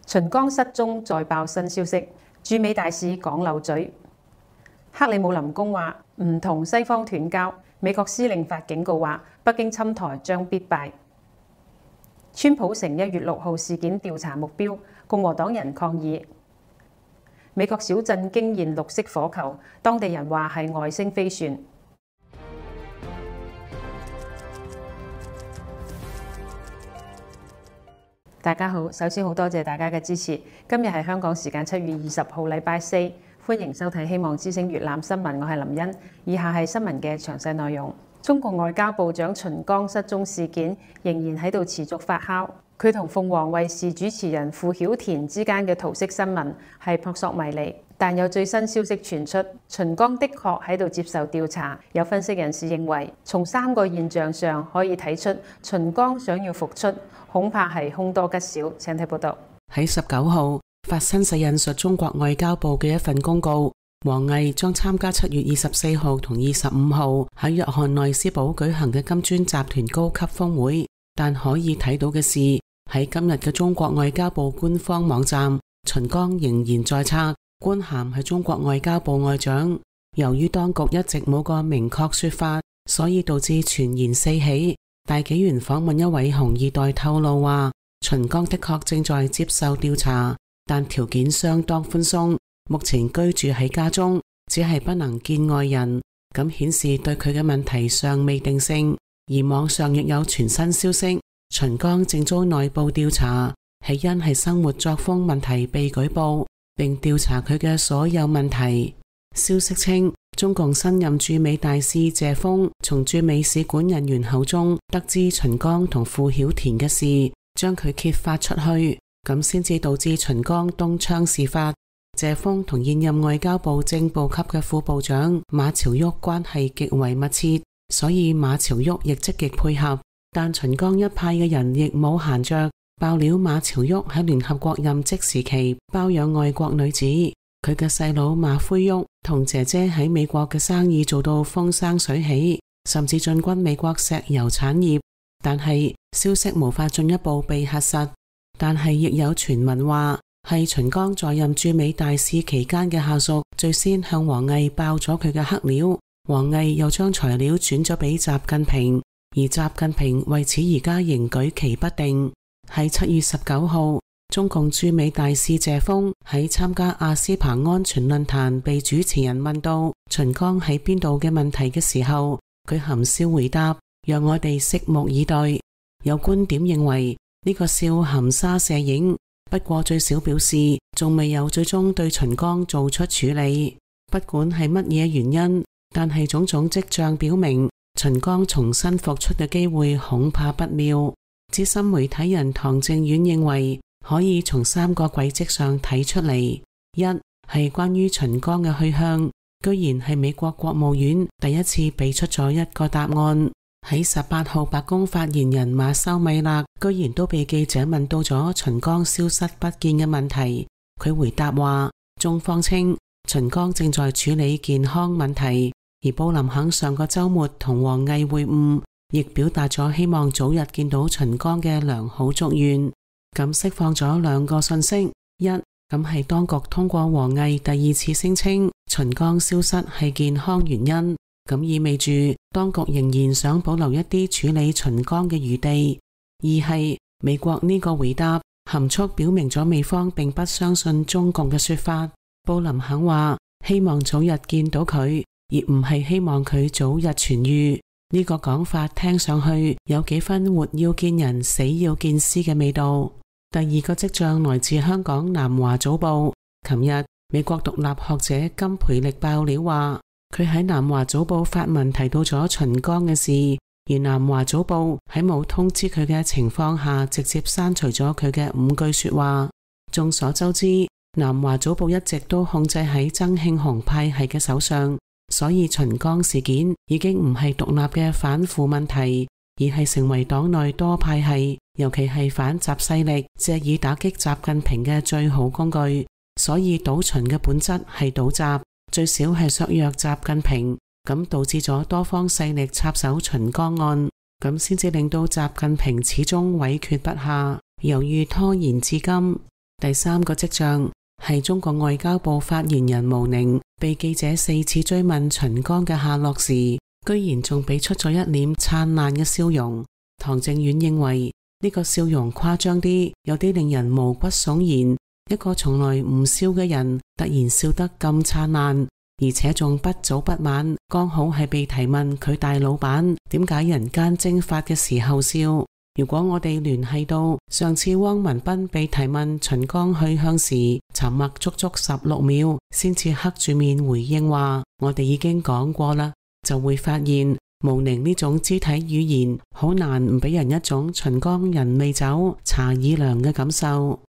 秦剛失蹤再爆新消息，駐美大使講漏嘴。克里姆林宮話唔同西方斷交，美國司令發警告話北京侵台將必敗。川普成1月6號事件調查目標，共和黨人抗議。美國小鎮驚現綠色火球，當地人話係外星飛船。大家好，首先好多謝大家嘅支持。今日係香港時間7月20號，禮拜四，歡迎收睇《希望之聲粵覽新聞》，我係林茵。以下係新聞嘅詳細內容。中國外交部長秦剛失蹤事件仍然喺度持續發酵。佢同鳳凰衛視主持人傅曉田之間嘅桃色新聞係撲朔迷離，但有最新消息傳出，秦剛的確喺度接受調查。有分析人士認為，從3個現象上可以睇出，秦剛想要復出，恐怕係凶多吉少。請睇報道。 喺19號，法新社引述中國外交部嘅一份公告，王毅將參加7月24號同25號喺約翰內斯堡舉行嘅金磚集團高級峰會。但可以睇到嘅是，喺今日嘅中國外交部官方網站，秦剛仍然在冊，官銜係中國外交部外長。由於當局一直冇個明確說法，所以導致傳言四起。大紀元訪問一位紅二代透露話，秦剛的確正在接受調查，但條件相當寬鬆，目前居住喺家中，只係不能見外人，咁顯示對佢嘅問題尚未定性。而網上亦有全新消息，秦剛正遭內部調查，起因係生活作風問題被舉報，並調查佢嘅所有問題。消息稱，中共新任駐美大使謝鋒從駐美使館人員口中得知秦剛同傅曉田嘅事，將佢揭發出去，咁先至導致秦剛東窗事發。謝鋒同現任外交部正部級嘅副部長馬朝旭關係極為密切，所以馬朝旭亦積極配合。但秦剛一派嘅人亦冇閒着，爆料馬朝旭喺聯合國任職時期包養外國女子，佢嘅細佬馬輝旭同姐姐喺美國嘅生意做到風生水起，甚至進軍美國石油產業。但係消息無法進一步被核實，但係亦有傳聞話係秦剛在任駐美大使期間嘅下屬最先向王毅爆咗佢嘅黑料，王毅又將材料轉咗俾習近平，而習近平為此而家仍舉棋不定。喺7月19號，中共駐美大使謝鋒喺參加阿斯彭安全論壇被主持人問到秦剛喺邊度嘅問題嘅時候，佢含笑回答，讓我哋拭目以待。有觀點認為呢個笑含沙射影，不過最少表示仲未有最終對秦剛做出處理。不管係乜嘢原因，但係種種跡象表明秦剛重新復出嘅機會恐怕不妙。資深媒體人唐正遠認為可以從3個軌跡上睇出嚟。一係關於秦剛嘅去向，居然係美國國務院第一次俾出咗一個答案。喺18號白宮發言人馬修米勒居然都被記者問到咗秦剛消失不見嘅問題，佢回答話，中方稱秦剛正在處理健康問題，而布林肯上個週末同王毅會晤，亦表達咗希望早日見到秦剛嘅良好祝願。咁釋放咗2個信息，一咁係當局通過王毅第2次聲稱秦剛消失係健康原因，咁意味住當局仍然想保留一啲處理秦剛嘅餘地。二係美國呢個回答含蓄表明咗美方並不相信中共嘅說法。布林肯話希望早日見到佢，而唔係希望佢早日痊癒。呢個講法聽上去有幾分活要見人，死要見屍嘅味道。第2個跡象來自香港南華早報。琴日美國獨立學者金培力爆料話，佢喺南華早報發文提到咗秦剛嘅事，而南華早報喺冇通知佢嘅情況下，直接刪除咗佢嘅5句說話。眾所周知，南華早報一直都控制喺曾慶紅派系嘅手上，所以秦剛事件已經唔係獨立嘅反腐問題，而係成為黨內多派系，尤其係反習勢力借以打擊習近平嘅最好工具。所以倒秦嘅本質係倒習，最少係削弱習近平，咁導致咗多方勢力插手秦剛案，咁先至令到習近平始終委決不下，猶豫拖延至今。 第三個跡象係中國外交部發言人毛寧被記者4次追問秦剛嘅下落時，居然仲俾出咗一臉燦爛嘅笑容。唐正遠認為呢個笑容誇張啲，有啲令人毛骨悚然。一個從來唔笑嘅人突然笑得咁燦爛，而且仲不早不晚，剛好係被提問佢大老闆點解人間蒸發嘅時候笑。如果我哋聯繫到上次汪文斌被提問秦剛去向時，沉默足足16秒，先至黑住面回應話我哋已經講過啦，就會發現毛寧呢種肢體語言好難唔俾人一種秦剛人未走茶已涼嘅感受。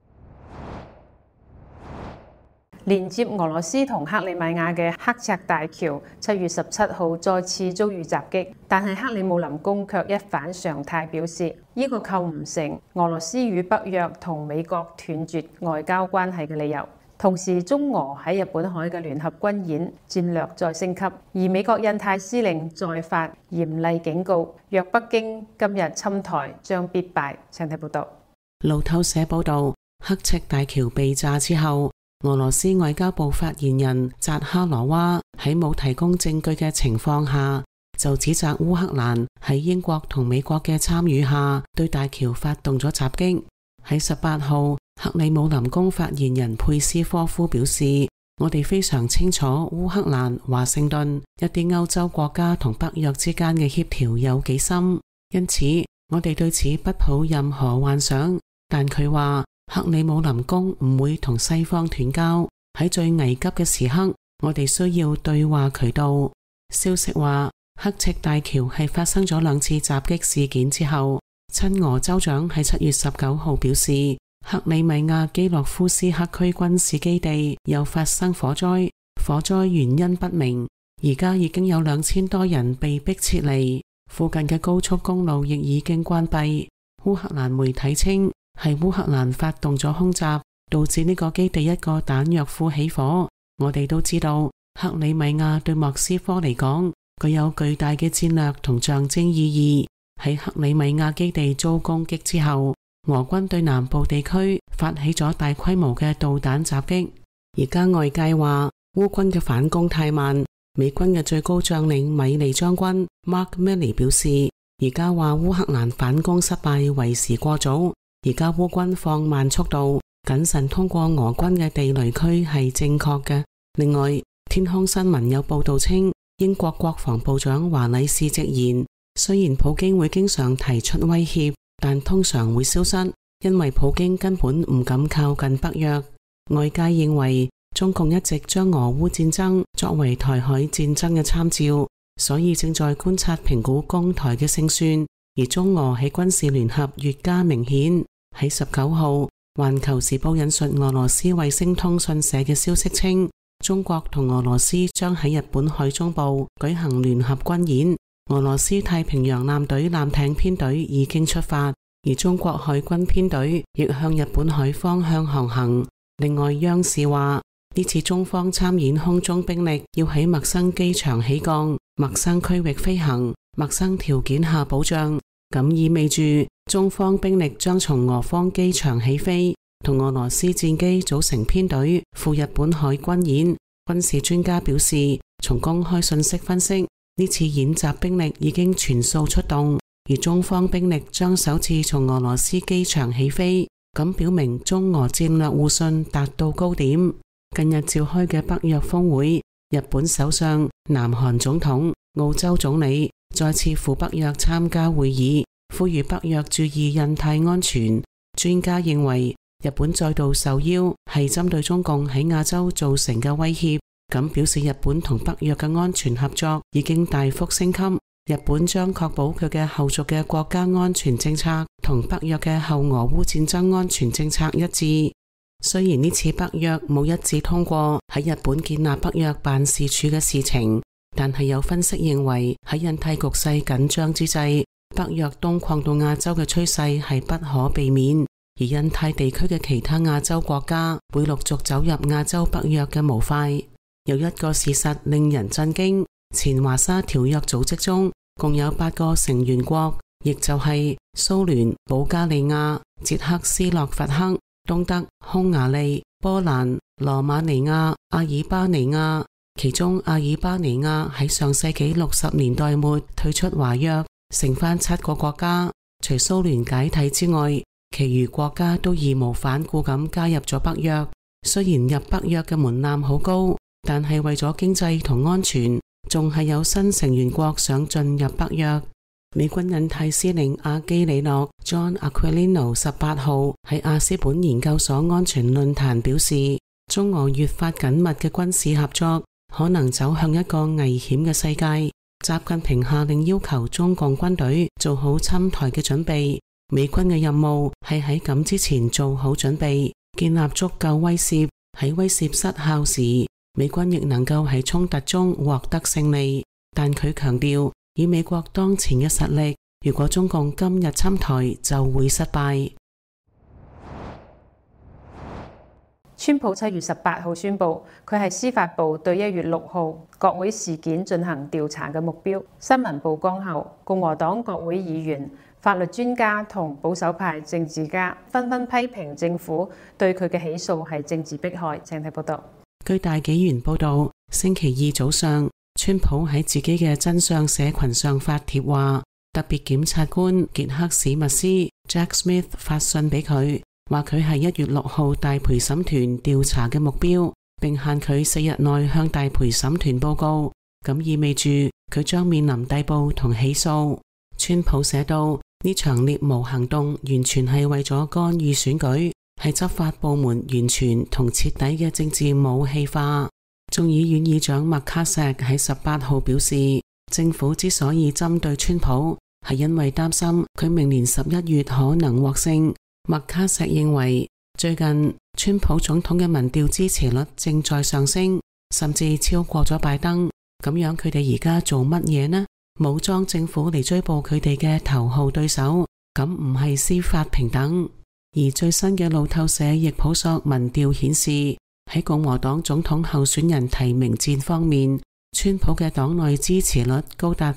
連接俄羅斯同克里米亞嘅刻赤大橋7月17號再次遭遇襲擊，但係克里姆林宮卻一反常態，表示呢個構唔成俄羅斯與北約同美國斷絕外交關係嘅理由。同時，中俄喺日本海嘅聯合軍演戰略再升級，而美國印太司令再發嚴厲警告，若北京今日侵台，將必敗。請睇報道。 路透社報道，刻赤大橋被炸之後，俄羅斯外交部發言人扎哈羅娃喺冇提供證據嘅情況下，就指責烏克蘭喺英國同美國嘅參與下對大橋發動咗襲擊。喺18號，克里姆林宮發言人佩斯科夫表示，我哋非常清楚烏克蘭、華盛頓一啲歐洲國家同北約之間嘅協調有幾深，因此我哋對此不抱任何幻想。但佢話克里姆林宮唔會同西方斷交，喺最危急嘅時刻，我哋需要對話渠道。消息話，刻赤大橋係發生咗2次襲擊事件之後，親俄州長喺7月19號表示，克里米亞基洛夫斯克區軍事基地又發生火災，火災原因不明，而家已經有2000多人被迫撤離，附近嘅高速公路亦已經關閉。烏克蘭媒體稱，係烏克蘭發動咗空襲，導致呢個基地一個彈藥庫起火。我哋都知道，克里米亞對莫斯科嚟講，具有巨大嘅戰略同象徵意義。喺克里米亞基地遭攻擊之後，俄軍對南部地區發起咗大規模嘅導彈襲擊。而家外界話烏軍嘅反攻太慢，美軍嘅最高將領米利將軍 Mark Milley 表示，而家話烏克蘭反攻失敗為時過早。而家烏軍放慢速度，謹慎通過俄軍嘅地雷區係正確嘅。另外，天空新聞有報道稱，英國國防部長華禮士直言，雖然普京會經常提出威脅，但通常會消失，因為普京根本唔敢靠近北約。外界認為中共一直將俄烏戰爭作為台海戰爭嘅參照，所以正在觀察評估攻台嘅勝算，而中俄喺軍事聯合越加明顯。喺19號，環球時報引述俄羅斯衛星通訊社嘅消息稱，中國同俄羅斯將喺日本海中部舉行聯合軍演。俄羅斯太平洋艦隊艦艇編隊已經出發，而中國海軍編隊亦向日本海方向航行。另外，央視話呢次中方參演空中兵力要喺陌生機場起降、陌生區域飛行、陌生條件下保障，咁意味住中方兵力將從俄方機場起飛，同俄羅斯戰機組成編隊赴日本海軍演。軍事專家表示，從公開信息分析，呢次演習兵力已經全數出動，而中方兵力將首次從俄羅斯機場起飛，咁表明中俄戰略互信達到高點。近日召開嘅北約峰會，日本首相、南韓總統、澳洲總理再次赴北約參加會議，呼籲北約注意印太安全。專家認為，日本再度受邀係針對中共喺亞洲造成嘅威脅，咁表示日本同北約嘅安全合作已經大幅升級。日本將確保佢嘅後續嘅國家安全政策同北約嘅後俄烏戰爭安全政策一致。雖然呢次北約冇一致通過喺日本建立北約辦事處嘅事情，但係有分析認為喺印太局勢緊張之際，北約東擴到亞洲嘅趨勢係不可避免，而印太地區嘅其他亞洲國家會陸續走入亞洲北約嘅模塊。有一個事實令人震驚，前華沙條約組織中共有8個成員國，亦就係蘇聯、保加利亞、捷克斯洛伐克、 東德、匈牙利、波蘭、羅馬尼亞、阿爾巴尼亞。其中阿爾巴尼亞喺上世紀60年代末退出華約，剩返7個國家，除蘇聯解體之外，其餘國家都義無反顧咁加入咗北約。雖然入北約嘅門檻好高，但係為咗經濟同安全，仲係有新成員國想進入北約。美軍印太司令阿基里諾 John Aquilino 18號喺亞斯本研究所安全論壇表示，中俄越發緊密嘅軍事合作可能走向一個危險嘅世界。習近平下令要求中共軍隊做好侵台嘅準備，美軍嘅任務係喺咁之前做好準備，建立足夠威懾，喺威懾失效時，美軍亦能夠喺衝突中獲得勝利。但佢強調，以美國當前嘅實力，如果中共今日侵台就會失敗。 川普7月18號宣布，佢係司法部對1月6號國會事件進行調查嘅目標。新聞曝光後，共和黨國會議員、法律專家同保守派政治家紛紛批評政府對佢嘅起訴係政治迫害。請睇報道。 據大紀元報道，星期二早上，川普喺自己嘅真相社群上發帖話，特別檢察官傑克史密斯 Jack Smith 發信俾佢，話佢係1月6號大陪審團調查嘅目標，並限佢4日內向大陪審團報告，咁意味住佢將面臨逮捕同起訴。川普寫道，呢場獵巫行動完全係為咗干預選舉，係執法部門完全同徹底嘅政治武器化。眾議院議長麥卡錫喺18號表示，政府之所以針對川普，係因為擔心佢明年11月可能獲勝。麥卡錫認為，最近川普總統嘅民調支持率正在上升，甚至超過咗拜登。咁樣佢哋而家做乜嘢呢？武裝政府嚟追捕佢哋嘅頭號對手，咁唔係司法平等。而最新嘅路透社易普索民調顯示，喺共和黨總統候選人提名戰方面，川普嘅黨內支持率高達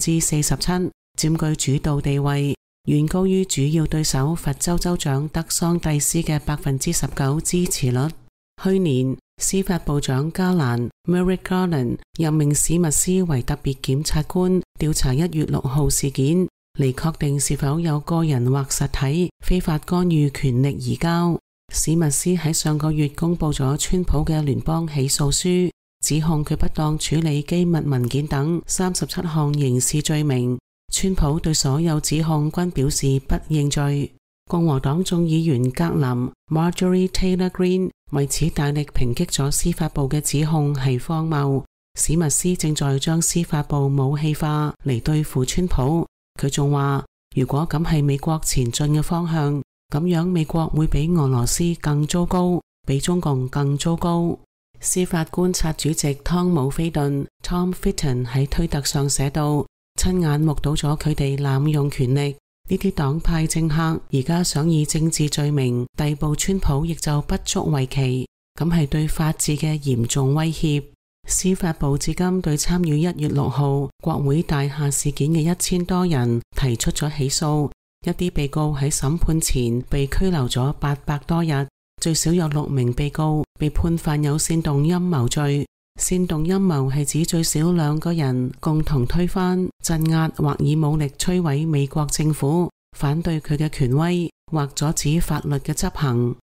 47%，佔據主導地位，遠高於主要對手佛州州長德桑蒂斯嘅19%支持率。去年，司法部長加蘭 Merrick Garland 任命史密斯為特別檢察官，調查1月6號事件，嚟確定是否有個人或實體非法干預權力移交。史密斯喺上個月公布咗川普嘅聯邦起訴書，指控佢不當處理機密文件等37項刑事罪名。川普對所有指控均表示不認罪。共和黨眾議員格林 Marjorie Taylor Greene 為此大力抨擊咗司法部嘅指控係荒謬。史密斯正在將司法部武器化嚟對付川普。佢仲話，如果咁係美國前進嘅方向，咁樣美國會比俄羅斯更糟糕，比中共更糟糕。司法觀察主席湯姆菲頓 Tom Fitton 喺推特上寫道，親眼目睹咗佢哋濫用權力，呢啲黨派政客而家想以政治罪名逮捕川普，亦就不足為奇。咁係對法治嘅嚴重威脅。司法部至今對參與1月6號國會大廈事件嘅1000多人提出咗起訴，一啲被告喺審判前被拘留咗800多日，最少有6名被告被判犯有煽動陰謀罪。煽動陰謀係指最少2個人共同推翻、鎮壓或以武力摧毀美國政府，反對佢嘅權威或阻止法律嘅執行。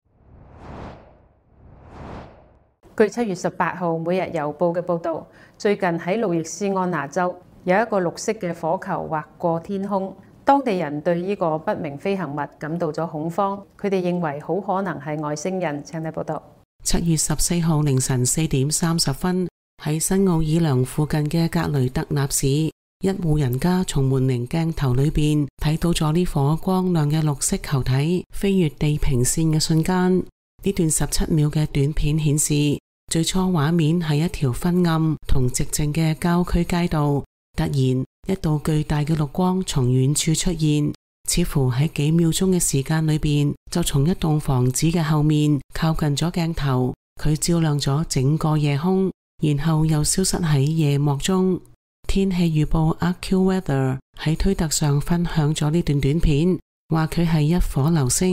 據7月18號每日郵報嘅報導，最近喺路易斯安那州有一個綠色嘅火球劃過天空，當地人對呢個不明飛行物感到咗恐慌，佢哋認為好可能係外星人。請睇報導。 7月14號凌晨4點30分，喺新奧爾良附近嘅格雷特納市，一戶人家從門鈴鏡頭裏邊睇到咗呢顆光亮嘅綠色球體飛越地平線嘅瞬間。呢段17秒嘅短片顯示，最初畫面係一條昏暗同寂靜嘅郊區街道，突然一道巨大嘅綠光從遠處出現，似乎喺幾秒鐘嘅時間裏邊就從一棟房子嘅後面靠近咗鏡頭，佢照亮咗整個夜空，然後又消失喺夜幕中。天氣預報 AccuWeather 喺推特上分享咗呢段短片，話佢係一顆流星，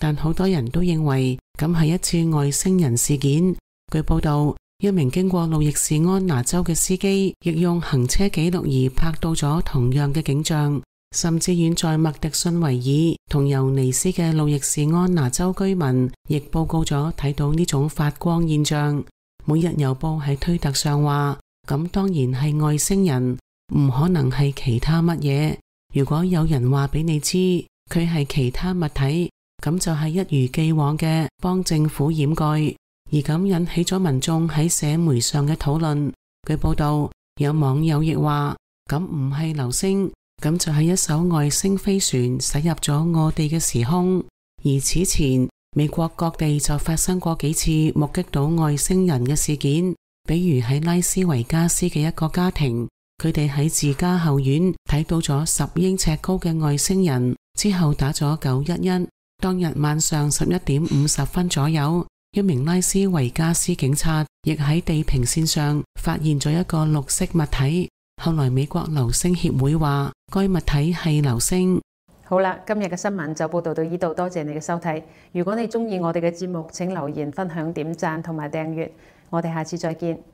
但好多人都認為咁係一次外星人事件。據報道，一名經過路易士安那州嘅司機亦用行車記錄儀拍到咗同樣嘅景象，甚至遠在麥迪遜維爾同尤尼斯嘅路易士安那州居民亦報告咗睇到呢種發光現象。每日郵報喺推特上話，咁當然係外星人，唔可能係其他乜嘢。如果有人話俾你知佢係其他物體，咁就係一如既往嘅幫政府掩蓋，而咁引起咗民眾喺社媒上嘅討論。據報道，有網友亦話，咁唔係流星，咁就係一艘外星飛船駛入咗我哋嘅時空。而此前美國各地就發生過幾次目擊到外星人嘅事件，比如喺拉斯維加斯嘅一個家庭，佢哋喺自家後院睇到咗10英尺高嘅外星人，之後打咗911。當日晚上11點50分左右，一名拉斯維加斯警察亦喺地平線上發現咗一個綠色物體。後來美國流星協會話該物體係流星。 好啦，今日嘅新聞就報道到呢度，多謝你嘅收睇。如果你鍾意我哋嘅節目，請留言、分享、點讚同埋訂閱。我哋下次再見。